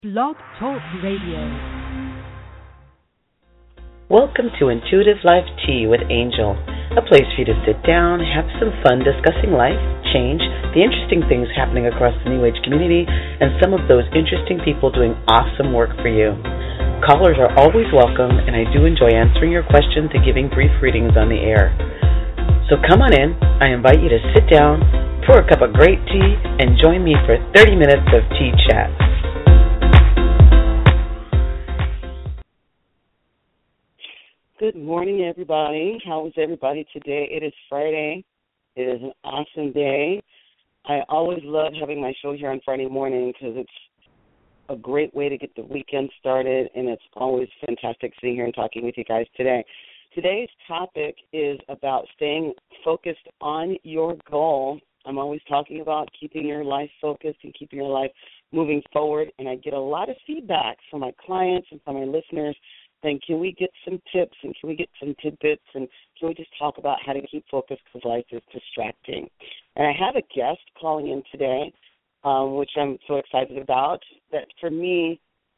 Blog Talk Radio. Welcome to Intuitive Life Tea with Angel, a place for you to sit down, have some fun discussing life, change, the interesting things happening across the New Age community, and some of those interesting people doing awesome work for you. Callers are always welcome, and I do enjoy answering your questions and giving brief readings on the air. So come on in. I invite you to sit down, pour a cup of great tea, and join me for 30 minutes of tea chat. Good morning, everybody. How is everybody today? It is Friday. It is an awesome day. I always love having my show here on Friday morning because it's a great way to get the weekend started, and it's always fantastic sitting here and talking with you guys today. Today's topic is about staying focused on your goal. I'm always talking about keeping your life focused and keeping your life moving forward, and I get a lot of feedback from my clients and from my listeners saying, can we get some tips and can we get some tidbits and can we just talk about how to keep focused because life is distracting. And I have a guest calling in today, which I'm so excited about, that for me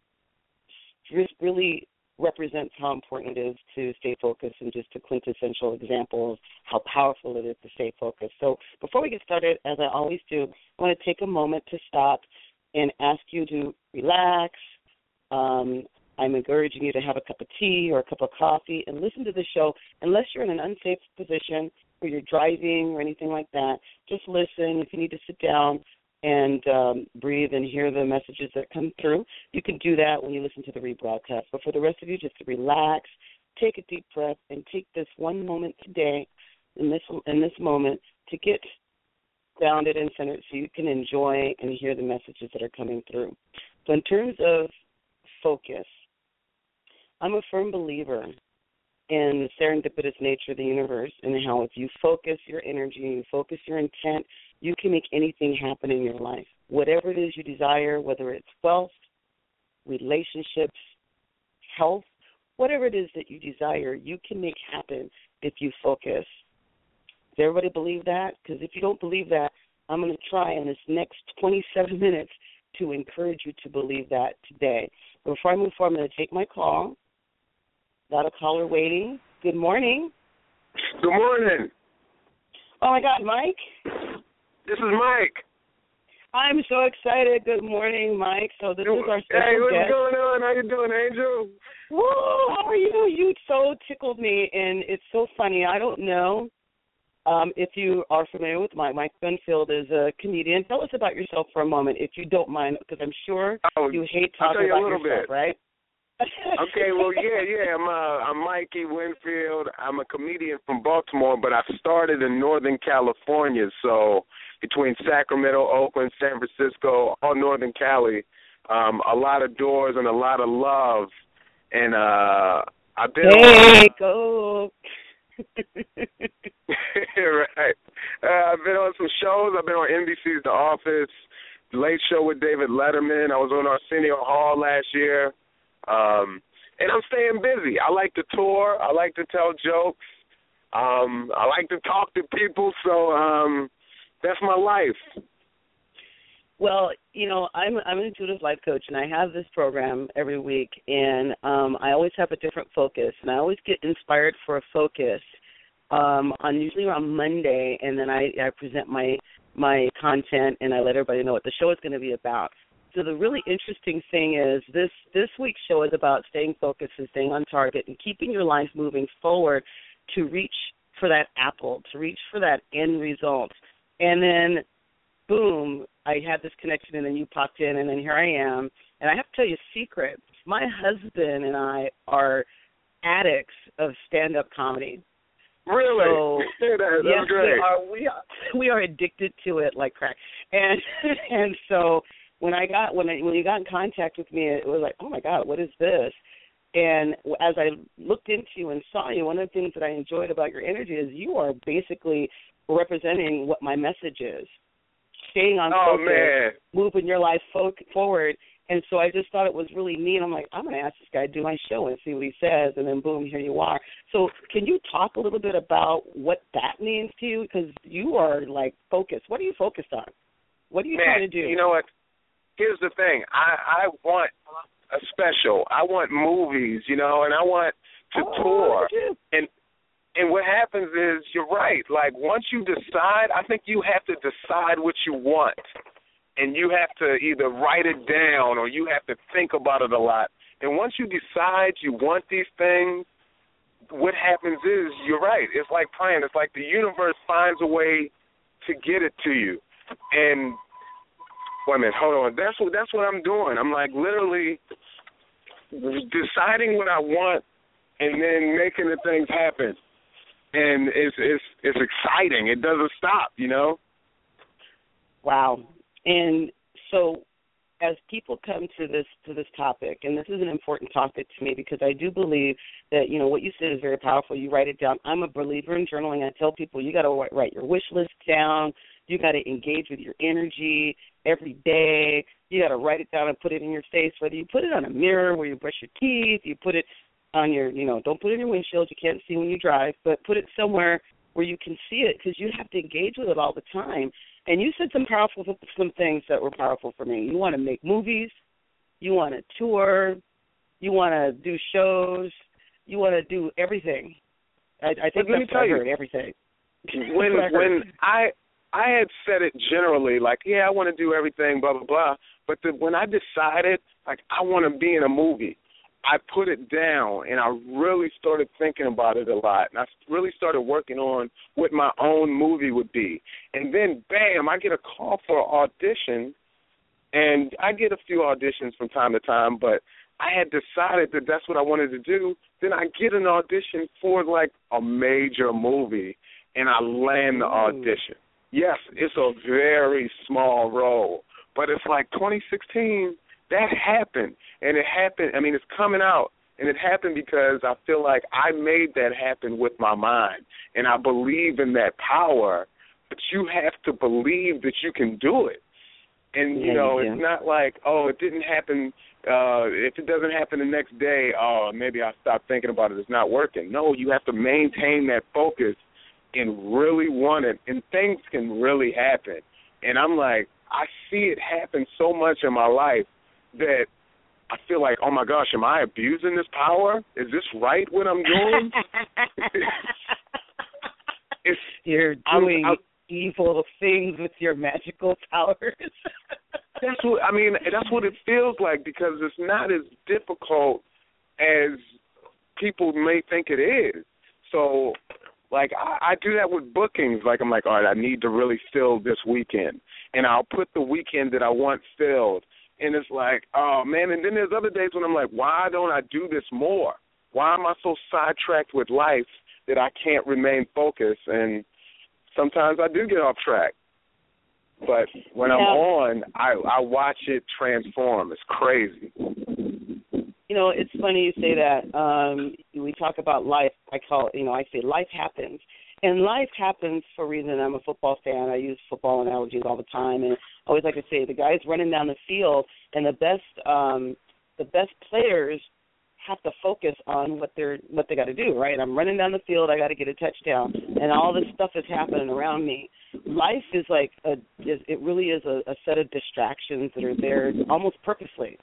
really represents how important it is to stay focused and just a quintessential example of how powerful it is to stay focused. So before we get started, as I always do, I want to take a moment to stop and ask you to relax. I'm encouraging you to have a cup of tea or a cup of coffee and listen to the show. Unless you're in an unsafe position or you're driving or anything like that, just listen. If you need to sit down and breathe and hear the messages that come through, you can do that when you listen to the rebroadcast. But for the rest of you, just relax, take a deep breath, and take this one moment today in this moment to get grounded and centered so you can enjoy and hear the messages that are coming through. So in terms of focus, I'm a firm believer in the serendipitous nature of the universe and how if you focus your energy, you focus your intent, you can make anything happen in your life. Whatever it is you desire, whether it's wealth, relationships, health, whatever it is that you desire, you can make happen if you focus. Does everybody believe that? Because if you don't believe that, I'm going to try in this next 27 minutes to encourage you to believe that today. Before I move forward, I'm going to take my call. Got a caller waiting. Good morning. Good morning. Oh, my God, Mike? This is Mike. I'm so excited. Good morning, Mike. So this is our special Hey, what's guest. going on? How you doing, Angel? Woo, how are you? You so tickled me, and it's so funny. I don't know if you are familiar with Mike Benfield is a comedian. Tell us about yourself for a moment, if you don't mind, because I'm sure you hate talking about yourself, right? Okay, well, yeah. I'm Mikey Winfield. I'm a comedian from Baltimore, but I started in Northern California, so between Sacramento, Oakland, San Francisco, all Northern Cali, a lot of doors and a lot of love. And I've been go. Right. I've been on some shows. I've been on NBC's The Office, The Late Show with David Letterman. I was on Arsenio Hall last year. And I'm staying busy. I like to tour. I like to tell jokes. I like to talk to people. So that's my life. Well, you know, I'm an intuitive life coach, and I have this program every week, and I always have a different focus, and I always get inspired for a focus on usually around Monday, and then I present my content, and I let everybody know what the show is going to be about. So the really interesting thing is this week's show is about staying focused and staying on target and keeping your life moving forward to reach for that apple, to reach for that end result. And then, boom, I had this connection, and then you popped in, and then here I am. And I have to tell you a secret. My husband and I are addicts of stand-up comedy. Really? So, That's yes, great. we are addicted to it like crack. And so when you got in contact with me, it was like, oh, my God, what is this? And as I looked into you and saw you, one of the things that I enjoyed about your energy is you are basically representing what my message is. Staying on focus, moving your life forward. And so I just thought it was really neat. I'm like, I'm going to ask this guy to do my show and see what he says. And then, boom, here you are. So can you talk a little bit about what that means to you? Because you are, like, focused. What are you focused on? What are you trying to do? You know what? here's the thing. I want a special. I want movies, and I want to tour. And what happens is, you're right. Like, once you decide, I think you have to decide what you want. And you have to either write it down or you have to think about it a lot. And once you decide you want these things, what happens is, you're right. It's like praying. It's like the universe finds a way to get it to you. And wait a minute, hold on. That's what I'm doing. I'm like literally deciding what I want and then making the things happen. And it's exciting. It doesn't stop, Wow. And so as people come to this topic, and this is an important topic to me because I do believe that, what you said is very powerful. You write it down. I'm a believer in journaling. I tell people you got to write your wish list down. You got to engage with your energy every day. You got to write it down and put it in your face, whether you put it on a mirror where you brush your teeth, you put it on your, don't put it in your windshield. You can't see when you drive, but put it somewhere where you can see it because you have to engage with it all the time. And you said some things that were powerful for me. You want to make movies. You want to tour. You want to do shows. You want to do everything. I think that's what I heard, everything. When I had said it generally, like, I want to do everything, blah, blah, blah. But when I decided, like, I want to be in a movie, I put it down, and I really started thinking about it a lot. And I really started working on what my own movie would be. And then, bam, I get a call for an audition, and I get a few auditions from time to time, but I had decided that that's what I wanted to do. Then I get an audition for, like, a major movie, and I land the audition. Yes, it's a very small role, but it's like 2016, that happened. And it happened, it's coming out. And it happened because I feel like I made that happen with my mind. And I believe in that power, but you have to believe that you can do it. And, it's not like, it didn't happen. If it doesn't happen the next day, maybe I'll stop thinking about it. It's not working. No, you have to maintain that focus and really want it. And things can really happen. And I'm like, I see it happen so much in my life that I feel like, oh, my gosh, am I abusing this power? Is this right what I'm doing? You're doing evil things with your magical powers. That's what it feels like because it's not as difficult as people may think it is. So, like, I do that with bookings. Like, I'm like, all right, I need to really fill this weekend. And I'll put the weekend that I want filled. And it's like, oh, man. And then there's other days when I'm like, why don't I do this more? Why am I so sidetracked with life that I can't remain focused? And sometimes I do get off track. But when I'm on, I watch it transform. It's crazy. It's funny you say that. We talk about life. I say life happens. And life happens for a reason. I'm a football fan. I use football analogies all the time. And I always like to say the guys running down the field and the best players have to focus on what they got to do, right? I'm running down the field. I got to get a touchdown. And all this stuff is happening around me. Life is like it really is a set of distractions that are there almost purposely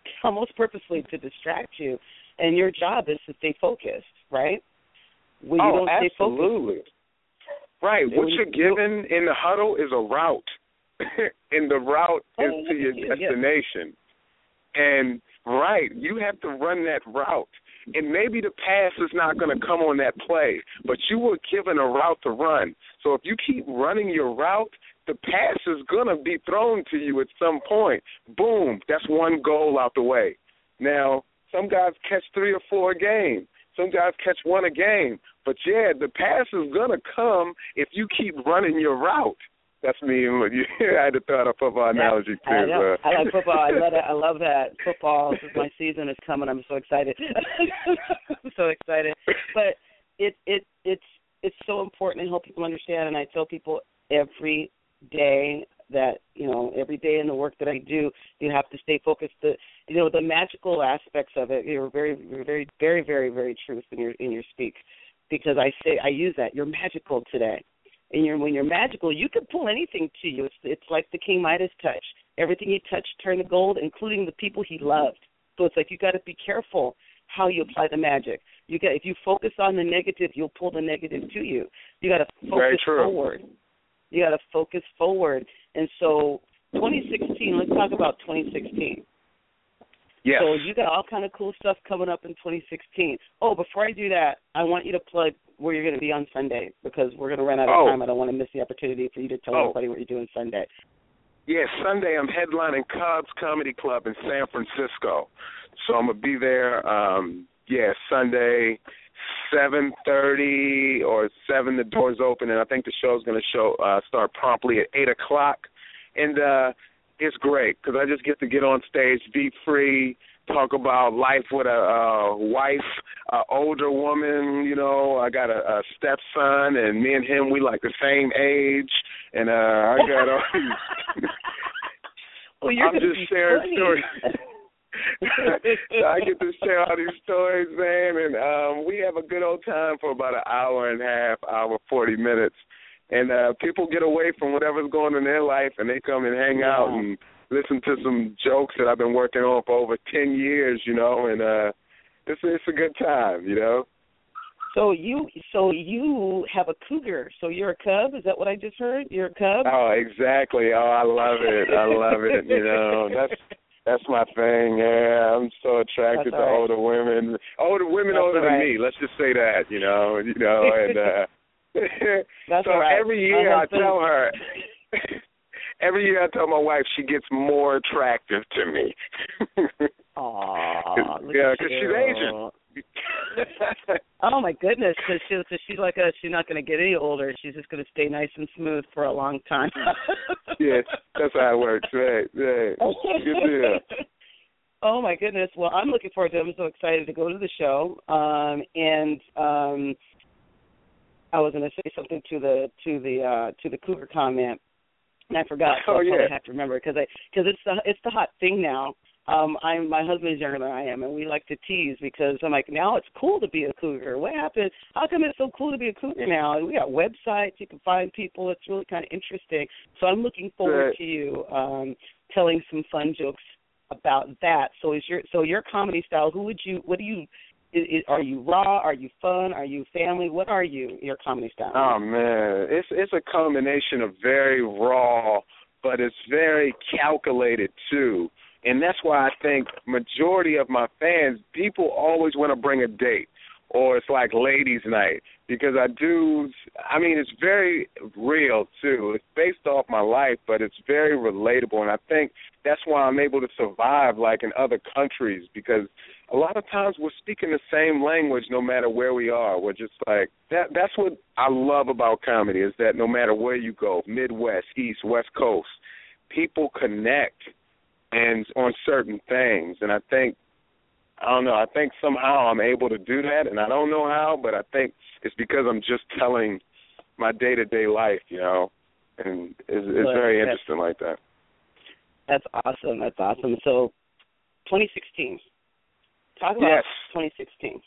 to distract you. And your job is to stay focused, right? When you don't stay focused. Absolutely. Right. What you're given in the huddle is a route. And the route is to your destination. And, right, you have to run that route. And maybe the pass is not going to come on that play, but you were given a route to run. So if you keep running your route, the pass is going to be thrown to you at some point. Boom, that's one goal out the way. Now, some guys catch 3 or 4 a game. Some guys catch 1 a game. But, the pass is going to come if you keep running your route. That's me. I had to throw out a football analogy, too. I like football. I love that. Football, my season is coming. I'm so excited. I'm so excited. But it's so important to help people understand, and I tell people every day that, every day in the work that I do, you have to stay focused. The magical aspects of it, you're very, very, very, very, very true in your speak, because I use that. You're magical today. And when you're magical, you can pull anything to you. It's like the King Midas touch. everything he touched turned to gold, including the people he loved. So it's like you got to be careful how you apply the magic. If you focus on the negative, you'll pull the negative to you. You got to focus forward. You got to focus forward. And so 2016, let's talk about 2016. Yes. So you got all kind of cool stuff coming up in 2016. Oh, before I do that, I want you to plug where you're going to be on Sunday because we're going to run out of time. I don't want to miss the opportunity for you to tell everybody what you're doing Sunday. Yeah, Sunday I'm headlining Cobb's Comedy Club in San Francisco. So I'm going to be there, Sunday, 7:30 or 7, the doors open, and I think the show's going to start promptly at 8 o'clock. And it's great because I just get to get on stage, be free, talk about life with a wife, an older woman, you know. I got a stepson, and me and him, we like the same age. And I got I'm just sharing stories. So I get to share all these stories, man, and we have a good old time for about an hour and a half, 40 minutes. And people get away from whatever's going on in their life, and they come and hang out and listen to some jokes that I've been working on for over 10 years, you know, and it's a good time, you know. So you have a cougar. So you're a cub? Is that what I just heard? You're a cub? Oh, exactly. Oh, I love it. I love it. You know, that's my thing. Yeah, I'm so attracted to older women. Older than me. Let's just say that. You know, and so every year I tell her. Every year I tell my wife she gets more attractive to me. Aww, yeah, because she's Asian. Oh my goodness! So she's like she's not going to get any older. She's just going to stay nice and smooth for a long time. Yeah, that's how it works, right? Good deal. Oh my goodness! Well, I'm looking forward to it. I'm so excited to go to the show. And I was going to say something to the cougar comment, and I forgot. So I have to remember because it's the hot thing now. My husband is younger than I am, and we like to tease because I'm like, now it's cool to be a cougar. What happened? How come it's so cool to be a cougar now? And we got websites. You can find people. It's really kind of interesting. So I'm looking forward to you telling some fun jokes about that. So your comedy style, are you raw? Are you fun? Are you family? What are you, your comedy style? Oh, man. It's a combination of very raw, but it's very calculated, too. And that's why I think majority of my fans, people always want to bring a date, or it's like ladies' night, because it's very real, too. It's based off my life, but it's very relatable, and I think that's why I'm able to survive, like, in other countries, because a lot of times we're speaking the same language no matter where we are. We're just like, that's what I love about comedy, is that no matter where you go, Midwest, East, West Coast, people connect and on certain things, and I think somehow I'm able to do that, and I don't know how, but I think it's because I'm just telling my day-to-day life, you know, and it's very interesting like that. That's awesome. That's awesome. So 2016. Talk about 2016.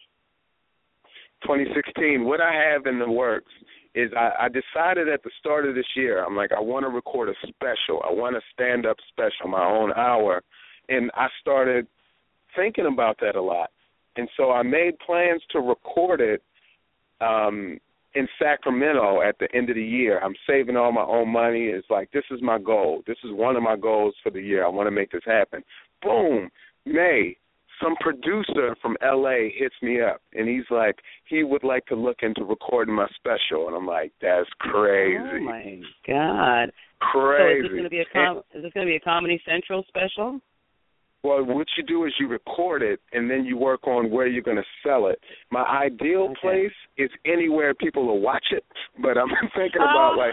2016, what I have in the works is I decided at the start of this year, I'm like, I want to record a special. I want a stand-up special, my own hour. And I started thinking about that a lot. And so I made plans to record it in Sacramento at the end of the year. I'm saving all my own money. It's like, this is my goal. This is one of my goals for the year. I want to make this happen. Boom, May. Some producer from L.A. hits me up, and he's like, he would like to look into recording my special. And I'm like, that's crazy. Oh, my God. Crazy. So is this going to be a Comedy Central special? Well, what you do is you record it, and then you work on where you're going to sell it. My ideal place is anywhere people will watch it, but I'm thinking about, like,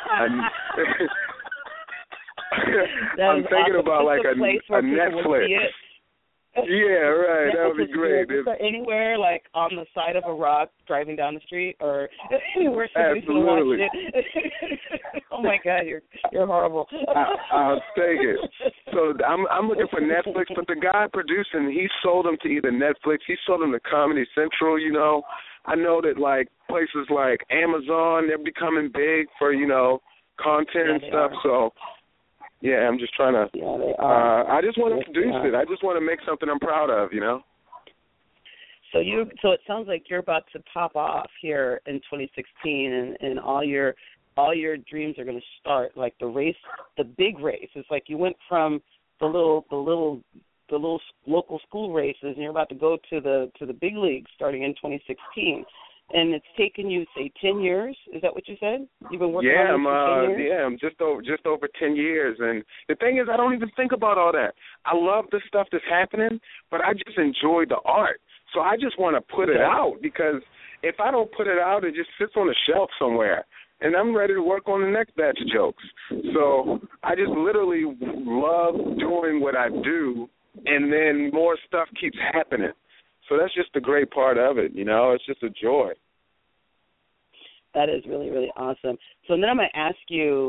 I'm thinking about, like, a Netflix. Yeah, right. That would be great. Anywhere, like on the side of a rock, driving down the street, or anywhere somebody's going to watch it. Oh my God, you're horrible. I'll take it. So I'm looking for Netflix, but the guy producing, he sold them to either Netflix, he sold them to Comedy Central. You know, I know that like places like Amazon, they're becoming big for content and stuff. So Yeah, I'm just trying to. Yeah, they are. I just want to produce it. I just want to make something I'm proud of, you know. So it sounds like you're about to pop off here in 2016, and all your dreams are going to start. Like the race, the big race. It's like you went from the little local school races, and you're about to go to the big leagues starting in 2016. And it's taken you, say, 10 years. Is that what you said? You've been working on this for 10 years? Yeah, I'm just over 10 years. And the thing is, I don't even think about all that. I love the stuff that's happening, but I just enjoy the art. So I just want to put it out, because if I don't put it out, it just sits on a shelf somewhere. And I'm ready to work on the next batch of jokes. So I just literally love doing what I do, and then more stuff keeps happening. So that's just the great part of it, you know. It's just a joy. That is really, really awesome. So then I'm going to ask you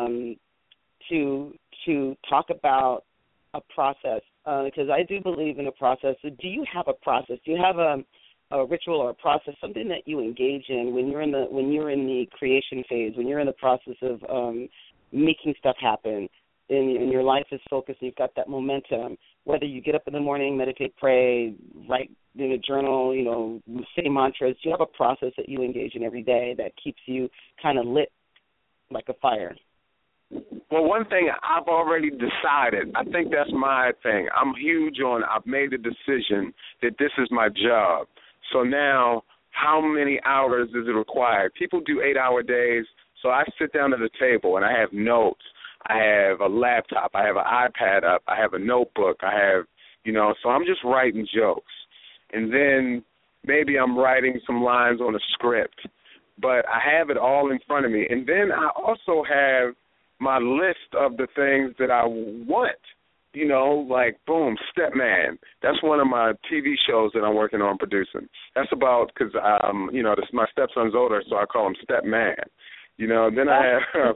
to talk about a process, because I do believe in a process. So do you have a process? Do you have a ritual or a process, something that you engage in when you're in the creation phase, when you're in the process of making stuff happen, and your life is focused and you've got that momentum, whether you get up in the morning, meditate, pray, write in a journal, you know, say mantras, do you have a process that you engage in every day that keeps you kind of lit like a fire? Well, one thing I've already decided, I think that's my thing. I'm huge on, I've made a decision that this is my job. So now, how many hours is it required? People do 8-hour days, so I sit down at a table and I have notes. I have a laptop. I have an iPad up. I have a notebook. I have, you know, so I'm just writing jokes. And then maybe I'm writing some lines on a script. But I have it all in front of me. And then I also have my list of the things that I want. You know, like, boom, Stepman. That's one of my TV shows that I'm working on producing. That's about, because, you know, my stepson's older, so I call him Stepman. You know, then I have...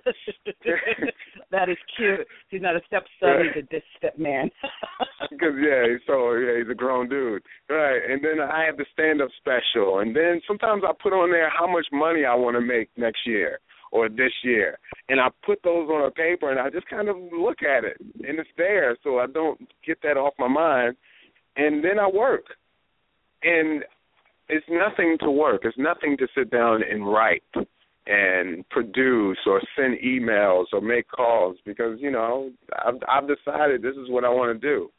That is cute. He's not a stepson, he's a stepman. Because, he's a grown dude. Right, and then I have the stand-up special. And then sometimes I put on there how much money I want to make next year or this year. And I put those on a paper, and I just kind of look at it. And it's there, so I don't get that off my mind. And then I work. And it's nothing to work. It's nothing to sit down and write and produce or send emails or make calls, because, you know, I've decided this is what I want to do.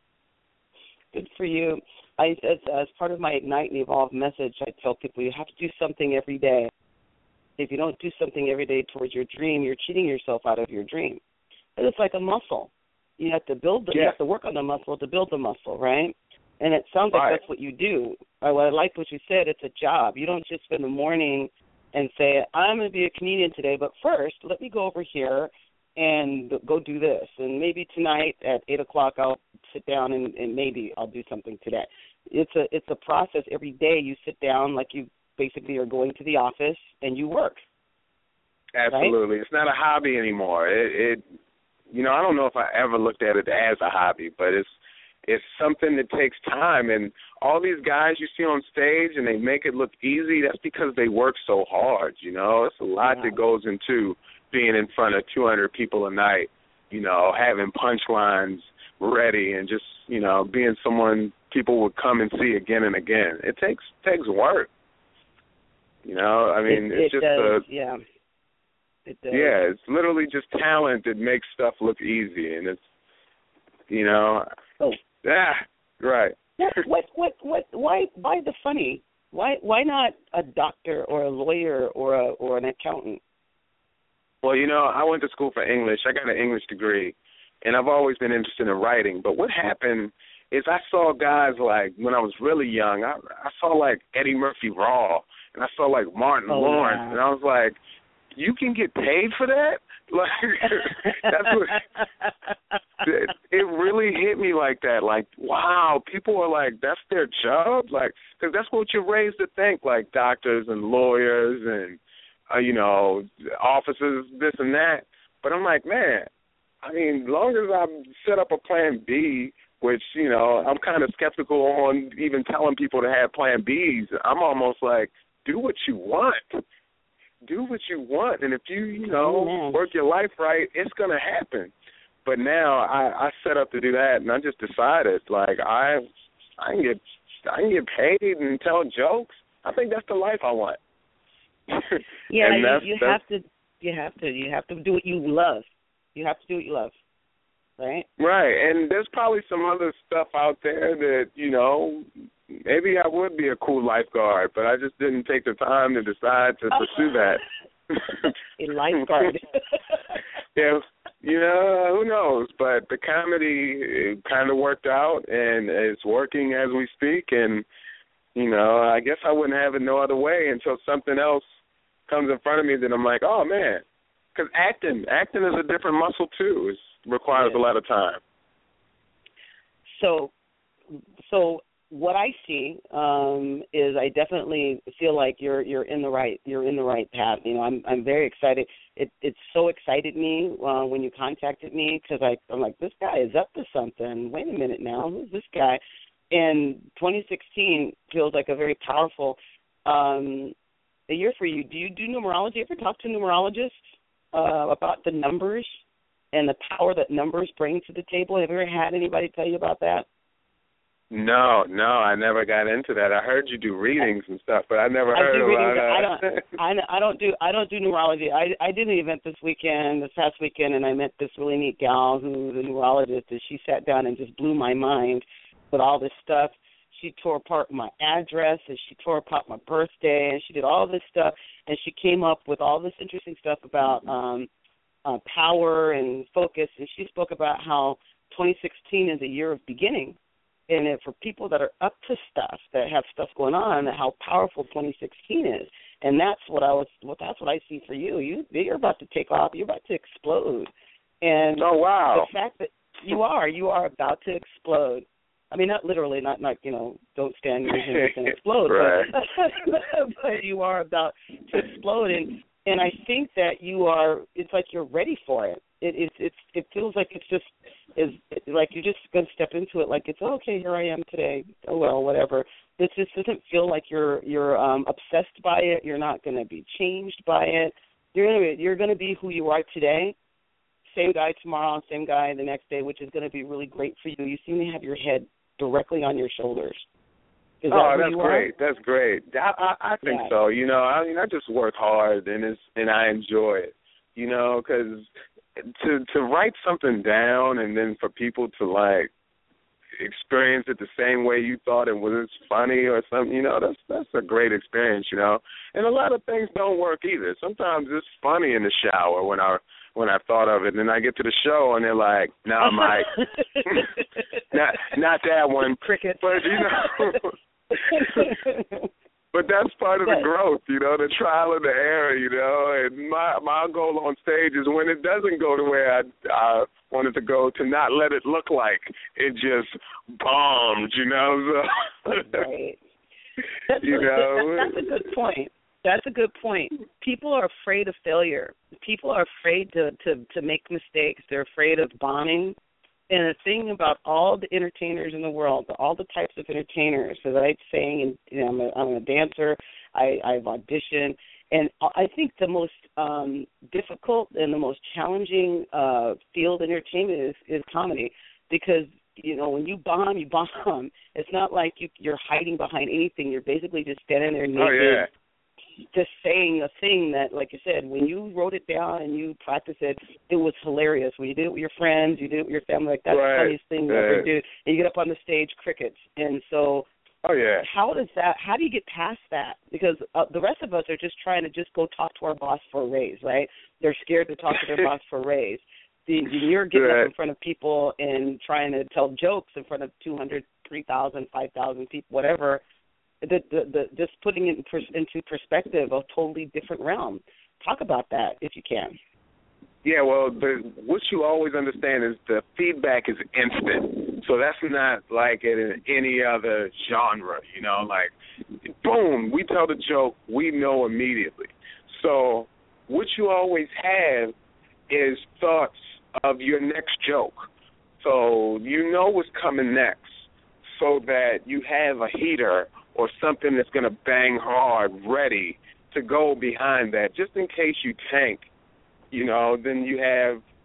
Good for you. As part of my Ignite and Evolve message, I tell people you have to do something every day. If you don't do something every day towards your dream, you're cheating yourself out of your dream. But it's like a muscle. You have to you have to work on the muscle to build the muscle, right? And it sounds like that's what you do. I like what you said. It's a job. You don't just spend the morning and say, I'm going to be a comedian today, but first let me go over here and go do this. And maybe tonight at 8 o'clock I'll sit down and maybe I'll do something today. It's a process. Every day you sit down like you basically are going to the office and you work. Absolutely. Right? It's not a hobby anymore. It you know, I don't know if I ever looked at it as a hobby, but it's something that takes time. And all these guys you see on stage and they make it look easy, that's because they work so hard, you know. It's a lot that goes into being in front of 200 people a night, you know, having punchlines ready and just, you know, being someone people would come and see again and again. It takes work. You know, I mean, it's just does. It does. Yeah, it's literally just talent that makes stuff look easy, and it's, you know, right. Why the funny? Why not a doctor or a lawyer or an accountant? Well, you know, I went to school for English. I got an English degree, and I've always been interested in writing. But what happened is I saw guys like, when I was really young, I saw like Eddie Murphy Raw, and I saw like Martin Lawrence, and I was like, you can get paid for that? Like, that's what, it really hit me like that. Like, wow, people are like, that's their job? Like, because that's what you're raised to think, like doctors and lawyers and, you know, officers, this and that. But I'm like, man, I mean, as long as I set up a plan B, which, you know, I'm kind of skeptical on even telling people to have plan Bs. I'm almost like, do what you want. Do what you want. And if you know, work your life right, it's going to happen. But now I set up to do that, and I just decided, like, I can get paid and tell jokes. I think that's the life I want. Yeah, you have to do what you love. You have to do what you love, right? Right, and there's probably some other stuff out there that, you know, maybe I would be a cool lifeguard, but I just didn't take the time to decide to pursue that. A lifeguard. Yeah, you know, who knows? But the comedy kind of worked out, and it's working as we speak, and, you know, I guess I wouldn't have it no other way until something else comes in front of me that I'm like, oh, man. Because acting is a different muscle, too. It requires a lot of time. So what I see is I definitely feel like you're in the right path. You know, I'm very excited. It so excited me when you contacted me, because I'm like, this guy is up to something. Wait a minute now, who's this guy? And 2016 feels like a very powerful a year for you. Do you do numerology? Ever talk to numerologists about the numbers and the power that numbers bring to the table? Have you ever had anybody tell you about that? No, I never got into that. I heard you do readings and stuff, but I never heard about that. I don't do numerology. I did an event this past weekend, and I met this really neat gal who's a numerologist, and she sat down and just blew my mind with all this stuff. She tore apart my address, and she tore apart my birthday, and she did all this stuff, and she came up with all this interesting stuff about power and focus, and she spoke about how 2016 is a year of beginning. And for people that are up to stuff, that have stuff going on, how powerful 2016 is, and that's what I see for you. You're about to take off. You're about to explode. And oh wow! The fact that you are about to explode. I mean, not literally, not you know, don't stand your hands and explode, right. but you are about to explode, and I think that you are. It's like you're ready for it. It feels like it's just is like you're just going to step into it like it's okay, here I am today. Oh well, whatever. It just doesn't feel like you're obsessed by it. You're not going to be changed by it. You're going to be who you are today. Same guy tomorrow, same guy the next day, which is going to be really great for you. You seem to have your head directly on your shoulders. Is that that's great. That's great. I think so. You know, I mean, I just work hard and I enjoy it. You know, because to write something down and then for people to like experience it the same way you thought it was funny or something, you know, that's a great experience, you know. And a lot of things don't work either. Sometimes it's funny in the shower when I thought of it, and then I get to the show and they're like, no, I'm like, not that one. Cricket. But you know. But that's part of the growth, you know, the trial and the error, you know. And my goal on stage is when it doesn't go the way I want it to go, to not let it look like it just bombed, you know. So, right. That's a good point. That's a good point. People are afraid of failure. People are afraid to make mistakes. They're afraid of bombing. And the thing about all the entertainers in the world, all the types of entertainers, as I saying, and you know, I'm a dancer, I've auditioned, and I think the most difficult and the most challenging field of entertainment is comedy, because you know when you bomb, you bomb. It's not like you're hiding behind anything. You're basically just standing there naked. Just saying a thing that, like you said, when you wrote it down and you practiced it, it was hilarious. When you did it with your friends, you did it with your family, like that's the funniest thing you ever do. And you get up on the stage, crickets. And so how do you get past that? Because the rest of us are just trying to just go talk to our boss for a raise, right? They're scared to talk to their boss for a raise. You're getting up in front of people and trying to tell jokes in front of 200, 3,000, 5,000 people, whatever. Just putting it into perspective, a totally different realm. Talk about that if you can. Yeah, well, what you always understand is the feedback is instant. So that's not like in any other genre, you know, like, boom, we tell the joke, we know immediately. So what you always have is thoughts of your next joke. So you know what's coming next, so that you have a heater or something that's going to bang hard, ready to go behind that, just in case you tank, you know, then you have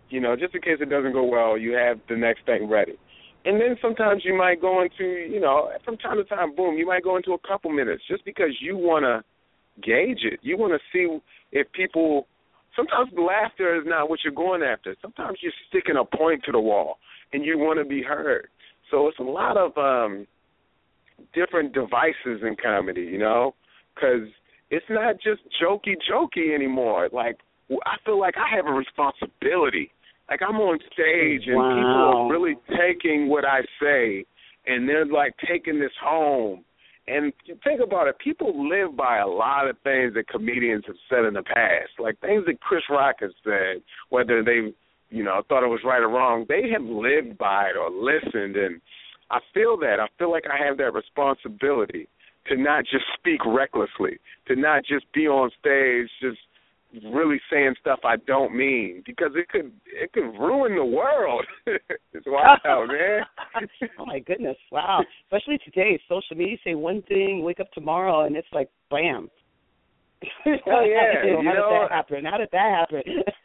just in case it doesn't go well, you have the next thing ready. And then sometimes you might go into, from time to time, boom, you might go into a couple minutes just because you want to gauge it. You want to see if people, sometimes laughter is not what you're going after. Sometimes you're sticking a point to the wall and you want to be heard. So it's a lot of different devices in comedy, because it's not just jokey anymore. Like, I feel like I have a responsibility. Like, I'm on stage and people are really taking what I say and they're, like, taking this home. And you think about it, people live by a lot of things that comedians have said in the past, like things that Chris Rock has said, whether they, thought it was right or wrong. They have lived by it or listened, and I feel that. I feel like I have that responsibility to not just speak recklessly, to not just be on stage just really saying stuff I don't mean, because it could ruin the world. It's wild, man. Oh my goodness, wow! Especially today, social media, say one thing, wake up tomorrow, and it's like bam. Oh yeah, How did that happen?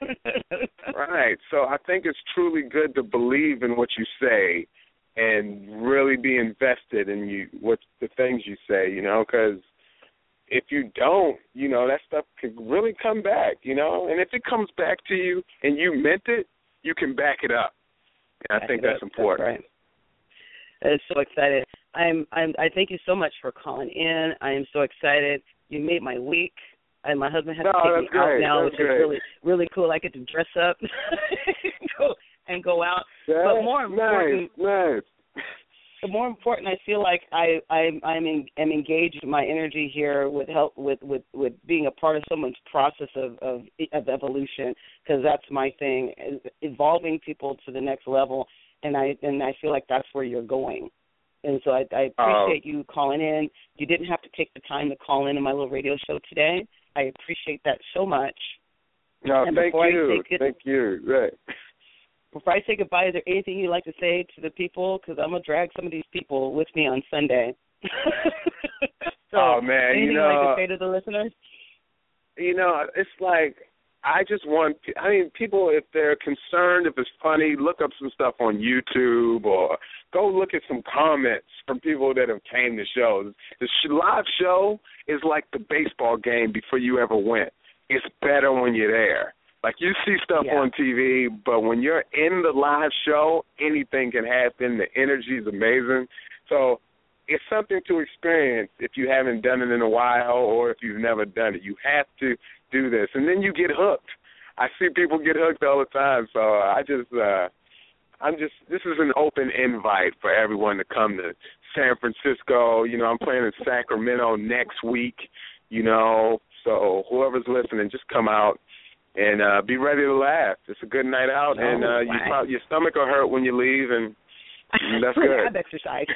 Right. So I think it's truly good to believe in what you say and really be invested in what the things you say, because if you don't, that stuff could really come back, and if it comes back to you and you meant it, you can back it up. And I think that's important. That's right. That is so excited. I thank you so much for calling in. I am so excited. You made my week. And my husband has to take me out now, which is really, really cool. I get to dress up and go out. But more important, nice. But more important, I feel like I'm engaged in my energy here with being a part of someone's process of evolution, because that's my thing, evolving people to the next level, and I feel like that's where you're going. And so I appreciate you calling in. You didn't have to take the time to call in my little radio show today. I appreciate that so much. No, thank you. Right. Before I say goodbye, is there anything you'd like to say to the people? Because I'm going to drag some of these people with me on Sunday. So, oh, man. Anything you'd like to say to the listeners? It's like, I just want, people, if they're concerned, if it's funny, look up some stuff on YouTube or go look at some comments from people that have came to shows. The live show is like the baseball game before you ever went. It's better when you're there. Like, you see stuff on TV, but when you're in the live show, anything can happen. The energy is amazing. So it's something to experience if you haven't done it in a while or if you've never done it. You have to do this. And then you get hooked. I see people get hooked all the time. So this is an open invite for everyone to come to San Francisco. I'm playing in Sacramento next week, so whoever's listening, just come out and be ready to laugh. It's a good night out, and your stomach will hurt when you leave, and that's good. Have exercise.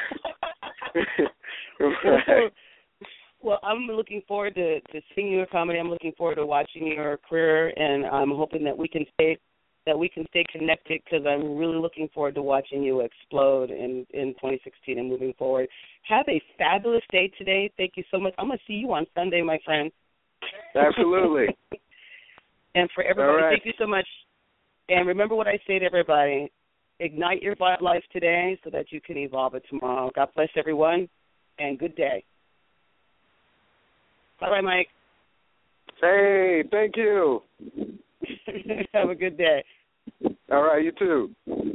Well, I'm looking forward to seeing your comedy. I'm looking forward to watching your career, and I'm hoping that we can stay connected, because I'm really looking forward to watching you explode in 2016 and moving forward. Have a fabulous day today. Thank you so much. I'm going to see you on Sunday, my friend. Absolutely. And for everybody, Thank you so much. And remember what I say to everybody: ignite your life today so that you can evolve it tomorrow. God bless everyone, and good day. Bye-bye, Mike. Hey, thank you. Have a good day. All right, you too.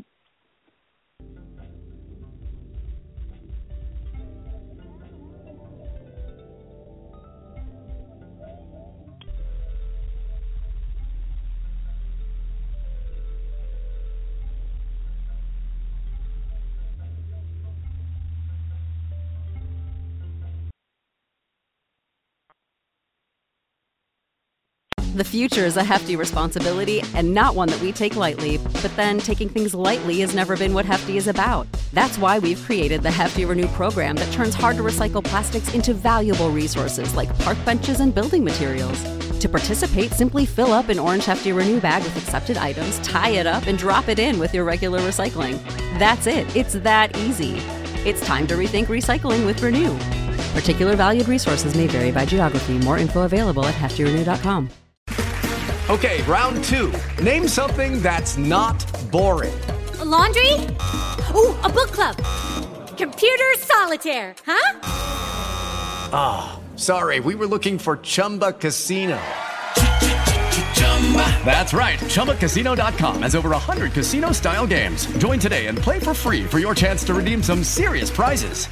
The future is a hefty responsibility and not one that we take lightly. But then taking things lightly has never been what Hefty is about. That's why we've created the Hefty Renew program that turns hard-to-recycle plastics into valuable resources like park benches and building materials. To participate, simply fill up an orange Hefty Renew bag with accepted items, tie it up, and drop it in with your regular recycling. That's it. It's that easy. It's time to rethink recycling with Renew. Particular valued resources may vary by geography. More info available at heftyrenew.com. Okay, round 2. Name something that's not boring. A laundry? Ooh, a book club. Computer solitaire, huh? Ah, oh, sorry, we were looking for Chumba Casino. That's right, ChumbaCasino.com has over 100 casino-style games. Join today and play for free for your chance to redeem some serious prizes.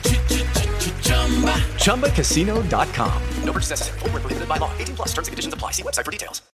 ChumbaCasino.com. No purchase necessary. Void where prohibited by law. 18+ terms and conditions apply. See website for details.